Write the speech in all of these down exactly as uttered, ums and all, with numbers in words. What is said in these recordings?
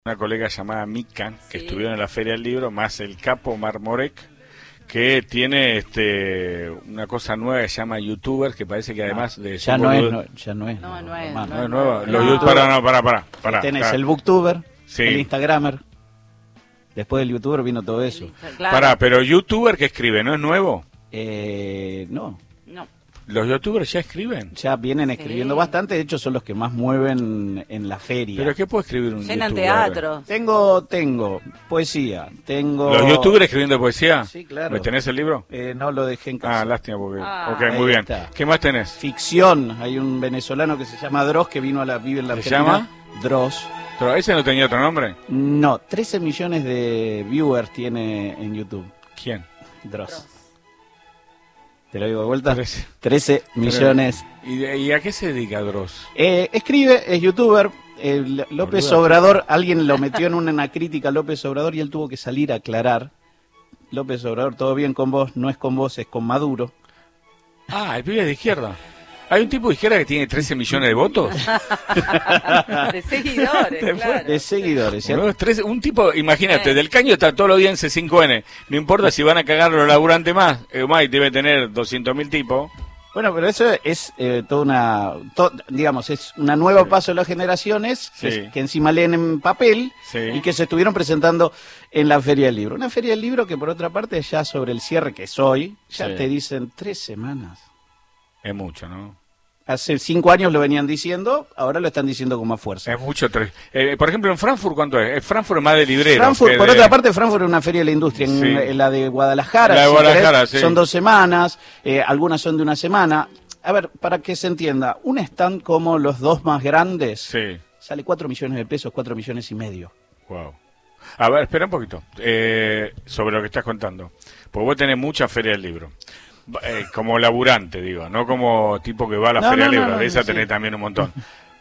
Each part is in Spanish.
Una colega llamada Mika, que Sí. estuvieron en la Feria del Libro, más el capo Marmorek, que tiene este una cosa nueva que se llama YouTuber, que parece que además de Ya ser no es, boludo- no, ya no es. No, no es, hermano. no es nuevo. no. Los No. yu- Pará, no, pará, pará, pará. Tenés pará. el booktuber, Sí. el instagramer. Después del youtuber vino todo eso. Claro. Pará, pero YouTuber que escribe, ¿no es nuevo? Eh, no, No. Los YouTubers ya escriben. ya vienen Sí. escribiendo bastante. De hecho, son los que más mueven en la feria. ¿Pero qué puede escribir un Llenan YouTuber? teatros. Tengo, tengo poesía, tengo... ¿Los YouTubers escribiendo poesía? Sí, claro. ¿Me tenés el libro? Eh, no lo dejé en casa. Ah, lástima porque... Ah, ok, ahí muy bien. está. ¿Qué más tenés? Ficción. Hay un venezolano que se llama Dross que vino a la vive en la ¿Se Argentina. llama? Dross. ¿Pero ese no tenía otro nombre? No, trece millones de viewers tiene en YouTube. ¿Quién? Dross. ¿Te lo digo de vuelta? Trece. trece millones. ¿Y, de- y a qué se dedica Dross? Eh, escribe, es youtuber. eh, L- López Boludo. Obrador, alguien lo metió en una, una crítica a López Obrador y él tuvo que salir a aclarar. López Obrador, todo bien con vos, no es con vos, es con Maduro. Ah, el pibe es de izquierda. ¿Hay un tipo de izquierda que tiene trece millones de votos? De seguidores, claro. De seguidores, ¿cierto? Boludo, es trece un tipo, imagínate, Eh. del Caño está todos los días en C cinco N. No importa si van a cagar los laburantes más. Eumay debe tener doscientos mil tipos. Bueno, pero eso es eh, toda una, to- digamos, es una nueva Sí. paso de las generaciones que, Sí. que encima leen en papel Sí. y que se estuvieron presentando en la Feria del Libro. Una Feria del Libro que por otra parte ya sobre el cierre que es hoy, ya Sí. te dicen tres semanas. Es mucho, ¿no? Hace cinco años lo venían diciendo, ahora lo están diciendo con más fuerza. Es mucho. tres. Eh, por ejemplo, en Frankfurt, ¿cuánto es? Eh, Frankfurt es más de libreros. Frankfurt, que por de- otra parte, Frankfurt es una feria de la industria. En, Sí. en la de Guadalajara, La de si Guadalajara, querés, sí. son dos semanas, eh, algunas son de una semana. A ver, para que se entienda, un stand como los dos más grandes Sí. sale cuatro millones de pesos, cuatro millones y medio. Wow. A ver, espera un poquito. Eh, sobre lo que estás contando. Porque vos tenés mucha feria del libro. Eh, como laburante, digo, no como tipo que va a la No, feria no, del no, libro. no, de esa sí. tenés también un montón.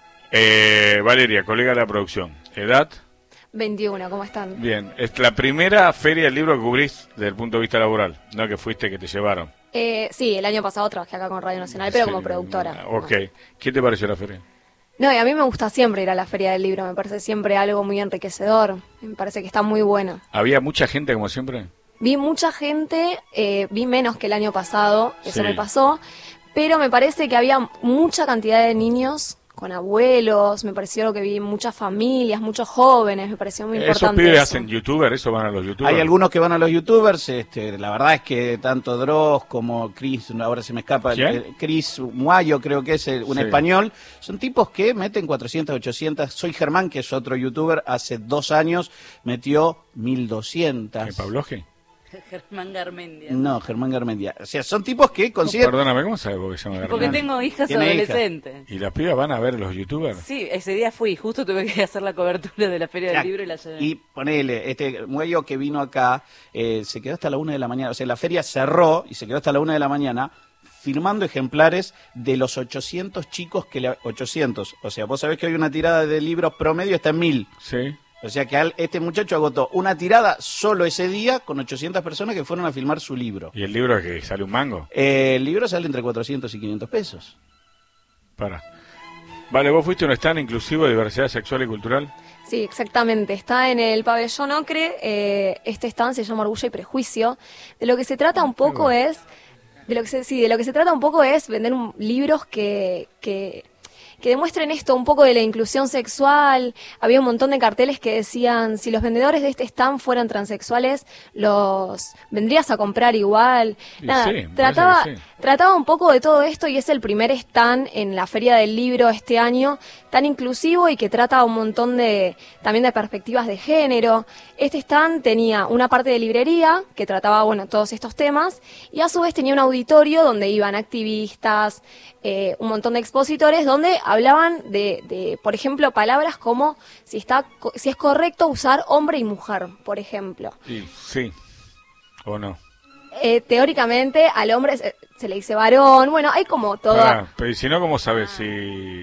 Eh, Valeria, colega de la producción. ¿Edad? veintiuno, ¿cómo están? Bien. Es la primera feria del libro que cubrís desde el punto de vista laboral. No que fuiste, que te llevaron. Eh, sí, el año pasado trabajé acá con Radio Nacional, pero Sí, como productora. Ok. ¿Qué te pareció la feria? No, y a mí me gusta siempre ir a la Feria del Libro, me parece siempre algo muy enriquecedor, me parece que está muy buena. ¿Había mucha gente como siempre? Vi mucha gente, eh, vi menos que el año pasado, eso Sí. me pasó, pero me parece que había mucha cantidad de niños con abuelos, me pareció que vi muchas familias, muchos jóvenes, me pareció muy Esos importante pibes eso. hacen youtuber, eso van a los youtubers. Hay algunos que van a los youtubers, este, la verdad es que tanto Dross como Chris, ahora se me escapa, ¿Quién? eh, Chris Muayo creo que es eh, un Sí. español, son tipos que meten cuatrocientas, ochocientas. Soy Germán, que es otro youtuber, hace dos años metió mil doscientas. ¿Eh, ¿Pabloje? Germán Garmendia. No, Germán Garmendia. O sea, son tipos que No, consiguen... perdóname, ¿cómo sabes vos que se llama Porque Garmendia? tengo hijas Tiene hija. adolescentes. ¿Y las pibas van a ver los youtubers? Sí, ese día fui, justo tuve que hacer la cobertura de la Feria Ya, del Libro y la llevé. Y ponele, este Muello que vino acá, eh, se quedó hasta la una de la mañana. O sea, la feria cerró y se quedó hasta la una de la mañana firmando ejemplares de los ochocientos chicos que le... ochocientos. O sea, vos sabés que hoy una tirada de libros promedio está en mil. Sí. O sea que al- este muchacho agotó una tirada solo ese día con ochocientas personas que fueron a filmar su libro. ¿Y el libro es que sale un mango? Eh, el libro sale entre cuatrocientos y quinientos pesos. Para. Vale, vos fuiste a un stand inclusivo de diversidad sexual y cultural. Sí, exactamente. Está en el pabellón Ocre. eh, este stand se llama Orgullo y Prejuicio. De lo que se trata un poco bueno. es, de lo que se, sí, de lo que se trata un poco es vender un- libros que, que que demuestren esto, un poco de la inclusión sexual. Había un montón de carteles que decían, si los vendedores de este stand fueran transexuales, los vendrías a comprar igual. Y Nada, sí, me parece trataba, que sí. trataba un poco de todo esto y es el primer stand en la Feria del Libro este año tan inclusivo y que trata un montón de, también de perspectivas de género. Este stand tenía una parte de librería que trataba, bueno, todos estos temas y a su vez tenía un auditorio donde iban activistas, eh, un montón de expositores donde hablaban de, de, por ejemplo, palabras como si está, co- si es correcto usar hombre y mujer, por ejemplo. Y sí. ¿O no? Eh, teóricamente al hombre se, se le dice varón, bueno, hay como toda... Pará, pero ¿y si no, cómo sabes si...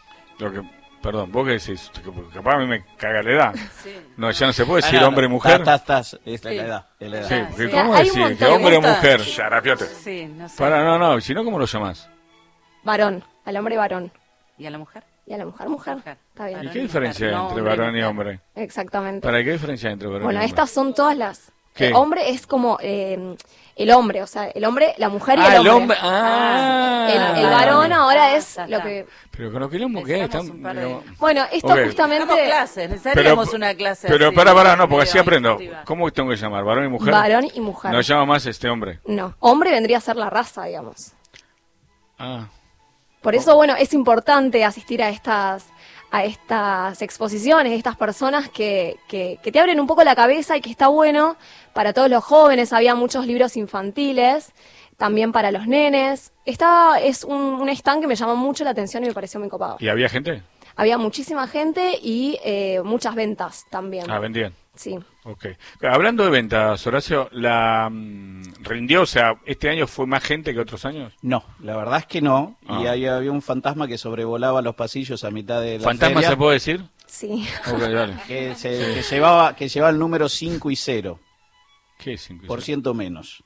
Lo que... Perdón, vos qué decís, Porque capaz a mí me caga la edad. Sí. No, ya no se puede decir Ah, no, hombre y no, mujer. Estás, estás, es la Sí. edad. Es la edad. Sí, Ah, porque sí. ¿cómo Hay un decir que montón, hombre o me gusta. mujer? Yarapiote. Sí, no sé. Para, no, no, si no, ¿cómo lo llamás? Varón, al hombre varón. ¿Y a la mujer? Y a la mujer, mujer. Mujer. Está bien. ¿Y Varón qué y diferencia hay mujer, no entre hombre y varón y mujer. hombre? Exactamente. ¿Para qué diferencia hay entre varón Bueno, y hombre? estas son todas las... ¿Qué? El hombre es como eh, el hombre, o sea, el hombre, la mujer y Ah, el el hombre. hombre. Ah. El, el varón ahora es Ta, ta, lo ta. que... Pero con lo que el hombre que es, Necesitamos están... un par de- no. Bueno, esto Ok. justamente... Damos clases, necesitaríamos una clase Pero así, para, para, no, porque así medio aprendo. instructiva. ¿Cómo tengo que llamar? ¿Varón y mujer? Varón y mujer. No llama más este hombre. No, hombre vendría a ser la raza, digamos. Ah. Por eso, bueno, es importante asistir a estas a estas exposiciones, estas personas que, que, que te abren un poco la cabeza y que está bueno para todos los jóvenes. Había muchos libros infantiles, también para los nenes. Esta es un, un stand que me llamó mucho la atención y me pareció muy copado. ¿Y había gente? Había muchísima gente y eh, muchas ventas también. Ah, vendían. Sí. Ok. Hablando de ventas, Horacio, ¿la mm, rindió? O sea, ¿este año fue más gente que otros años? No, la verdad es que no. Ah. Y ahí había un fantasma que sobrevolaba los pasillos a mitad de la ¿Fantasma feria, se puede decir? Sí. Ok, dale. que, se- que llevaba que llevaba el número cinco y cero ¿Qué es cinco y por seis? ciento menos.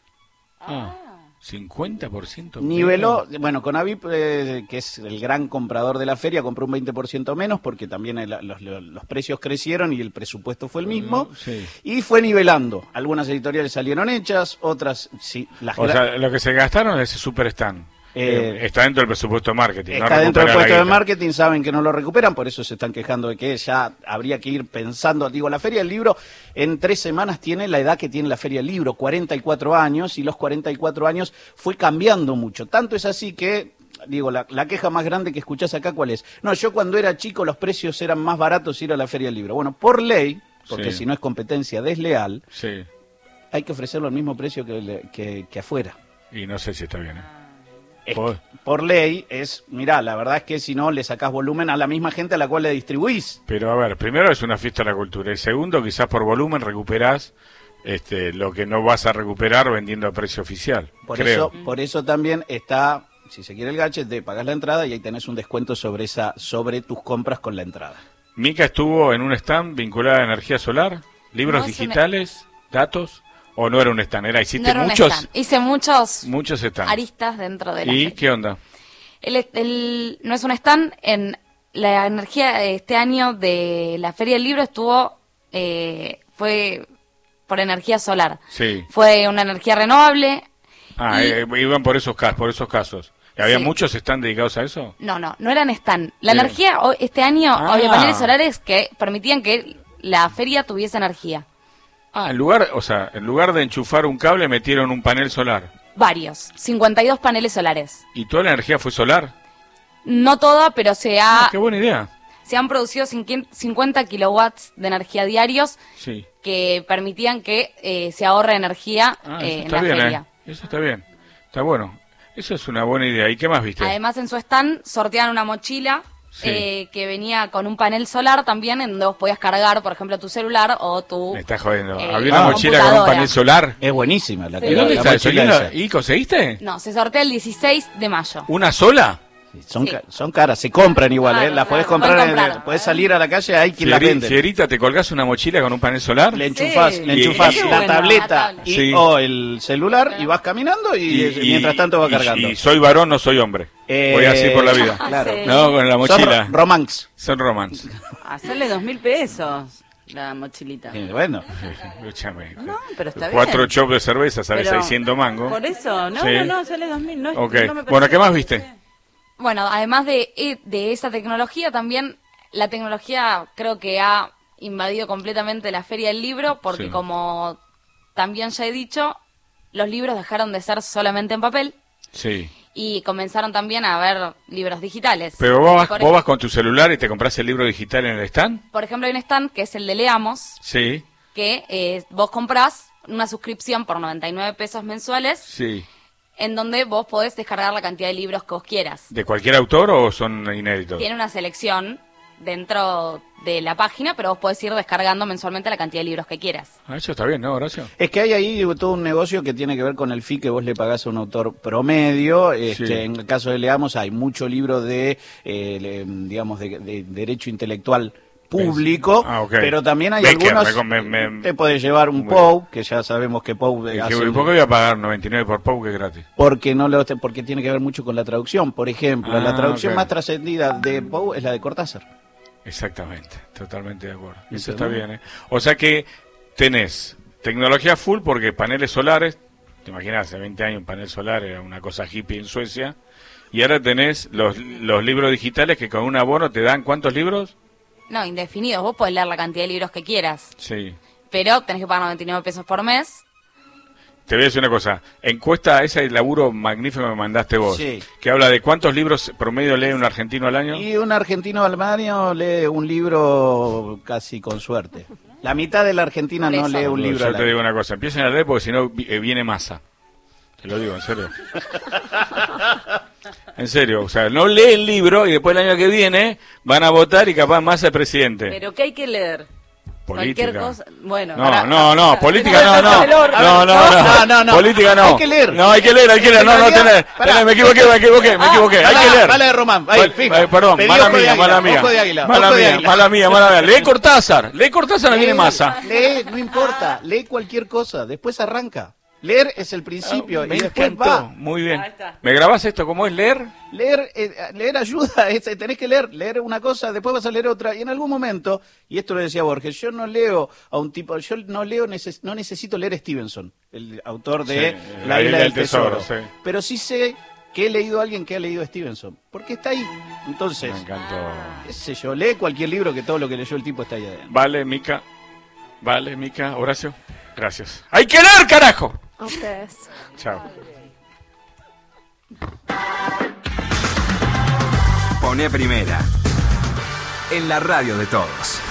Ah, cincuenta por ciento. Niveló, bueno, Conavip, eh, que es el gran comprador de la feria, compró un veinte por ciento menos porque también el- los, los- los precios crecieron y el presupuesto fue el mismo. Sí. Y fue nivelando. Algunas editoriales salieron hechas, otras sí. Las O gra- sea, lo que se gastaron es ese super stand. Eh, Eh, está dentro del presupuesto de marketing. no Está dentro del recupera puesto la de guita. marketing, saben que no lo recuperan, por eso se están quejando de que ya habría que ir pensando. Digo, la Feria del Libro en tres semanas tiene la edad que tiene la Feria del Libro, cuarenta y cuatro años, y los cuarenta y cuatro años fue cambiando mucho. Tanto es así que, digo, la, la queja más grande que escuchás acá, ¿cuál es? No, yo cuando era chico los precios eran más baratos ir a la Feria del Libro. Bueno, por ley, porque Sí. si no es competencia desleal, Sí, hay que ofrecerlo al mismo precio que, le- que, que afuera. y no sé si está bien. ¿eh? Es Por- que, por ley es, mirá, la verdad es que si no le sacás volumen a la misma gente a la cual le distribuís. Pero a ver, primero es una fiesta de la cultura. Y segundo, quizás por volumen recuperás este, lo que no vas a recuperar vendiendo a precio oficial. Por creo. eso, por eso también está, si se quiere el gadget, de pagas la entrada y ahí tenés un descuento sobre esa, sobre tus compras con la entrada. Mica estuvo en un stand vinculada a energía solar, libros No, es una- digitales, datos, o no era un stand, era, hiciste No era un muchos, stand. Hice muchos muchos stands. aristas dentro de la ¿Y feria. qué onda? El, el- no es un stand. En la energía este año de la Feria del Libro estuvo, eh, fue por energía solar. Sí. Fue una energía renovable. Ah, Y- eh, iban por esos casos, por esos casos. ¿Y había Sí. muchos stands dedicados a eso? No, no, no eran stand. La Bien. energía ho- este año Ah. había paneles solares que permitían que la feria tuviese energía. Ah, en lugar, o sea, en lugar de enchufar un cable metieron un panel solar. Varios, cincuenta y dos paneles solares. ¿Y toda la energía fue solar? No toda, pero se, ha, Ah, qué buena idea. se han producido cincuenta kilowatts de energía diarios Sí. que permitían que eh, se ahorre energía Ah, eh, eso en está la bien, feria. ¿eh? Eso está bien. Está bueno. Eso es una buena idea. ¿Y qué más viste? Además, en su stand sorteaban una mochila Sí. eh, que venía con un panel solar también, en donde vos podías cargar, por ejemplo, tu celular o tu... Me estás jodiendo. eh, Había una ah, mochila con un computadora. panel solar. Es buenísima la, Sí. ¿Y la- dónde la está eso? ¿Y, mochila una- esa. ¿Y conseguiste? No, se sortea el dieciséis de mayo. ¿Una sola? Sí, Son, Sí. ca- son caras, se compran igual, Claro, ¿eh? Las podés claro, comprar, pueden en- comprar. podés salir a la calle, hay quien las Fieri- vende. Fierita, ¿te colgás una mochila con un panel solar? Le enchufás, Sí. le Y- enchufás y- la bueno. tableta La tablet. y, Sí. o el celular y vas caminando y, eh, mientras tanto va y- cargando. Y soy varón, no soy hombre. Eh, Voy así por la vida. Claro. Sí. No, con la Son mochila. ro- romance. Son romance. Hacerle dos mil pesos la mochilita. Eh, Bueno, Escúchame. No, pero está Cuatro bien. chops de cerveza sale Pero- seiscientos mangos. Por eso, no, Sí. no, no, sale dos mil. No, es- Ok. no me Bueno, parece- ¿qué más viste? Bueno, además de, e- de esa tecnología, también la tecnología creo que ha invadido completamente la Feria del Libro, porque Sí. como también ya he dicho, los libros dejaron de ser solamente en papel Sí. y comenzaron también a haber libros digitales. Pero vos vas, Por vos ej- vas con tu celular y te compras el libro digital en el stand. Por ejemplo, hay un stand que es el de Leamos, Sí, que eh, vos comprás una suscripción por noventa y nueve pesos mensuales, sí. en donde vos podés descargar la cantidad de libros que vos quieras. ¿De cualquier autor o son inéditos? Tiene una selección dentro de la página, pero vos podés ir descargando mensualmente la cantidad de libros que quieras. Ah, eso está bien, ¿no, Horacio? es que hay ahí digo, todo un negocio que tiene que ver con el fee que vos le pagás a un autor promedio. Este, Sí. En el caso de Leamos hay mucho libro de, eh, le- digamos, de, de derecho intelectual público, Ah, ok. pero también hay Becker, algunos... me- me- me- te puede llevar un Bueno. Poe, que ya sabemos que Poe Y hace... dije, ¿por qué voy a pagar noventa y nueve por Pau que es gratis? Porque no lo porque tiene que ver mucho con la traducción. Por ejemplo, Ah, la traducción ok. más trascendida de Poe es la de Cortázar. Exactamente, totalmente de acuerdo. ¿Viste, Eso está no? bien, ¿eh? O sea que tenés tecnología full porque paneles solares, te imaginas, hace veinte años un panel solar era una cosa hippie en Suecia, y ahora tenés los, los libros digitales que con un abono te dan ¿cuántos libros? No, indefinidos. Vos podés leer la cantidad de libros que quieras, Sí. pero tenés que pagar noventa y nueve pesos por mes. Te voy a decir una cosa, encuesta, ese laburo magnífico que me mandaste vos, Sí. que habla de cuántos libros promedio lee un argentino al año. Y un argentino al año lee un libro casi con suerte. La mitad de la Argentina Por no eso. lee un libro Yo al te digo año. una cosa, empiecen a leer porque si no vi- eh, viene masa. Te lo digo, en serio. En serio, o sea, no leen el libro y después el año que viene van a votar y capaz Massa es presidente. Pero ¿qué hay que leer? Política. Cualquier cosa. Bueno, No, ahora- no, no, política no, Después no. el horno. No, no, no. No, no, no. Política no. Hay que leer. No, hay que leer, hay que leer. No, no, En realidad, tenés. pará. tenés, me equivoqué, me equivoqué, me equivoqué. Hay Bala- que leer. bala de Román, ahí, Val- fija. eh, Perdón, Pedí mala ojo de mía, águila, mala mía. ojo de águila, Mala ojo de mía, águila. mala mía, mala mía. Lee Cortázar, lee Cortázar, no viene Lee, masa. Lee, no importa, lee cualquier cosa, después arranca. Leer es el principio Ah, Me y después encantó, va. muy bien. Ahí está. ¿Me grabás esto? ¿Cómo es leer? Leer, eh, leer ayuda, es- tenés que leer, leer una cosa, después vas a leer otra, y en algún momento, y esto lo decía Borges, yo no leo a un tipo, yo no leo, neces- no necesito leer Stevenson, el autor de Sí, La Isla del Tesoro, sí. pero sí sé que he leído a alguien que ha leído a Stevenson, porque está ahí. Entonces, Me encantó. qué sé yo, lee cualquier libro que todo lo que leyó el tipo está ahí adentro. Vale, Mica. Vale, Mica. Horacio. Gracias. ¡Hay que leer, carajo! A ustedes. Chao. Pone primera. En la radio de todos.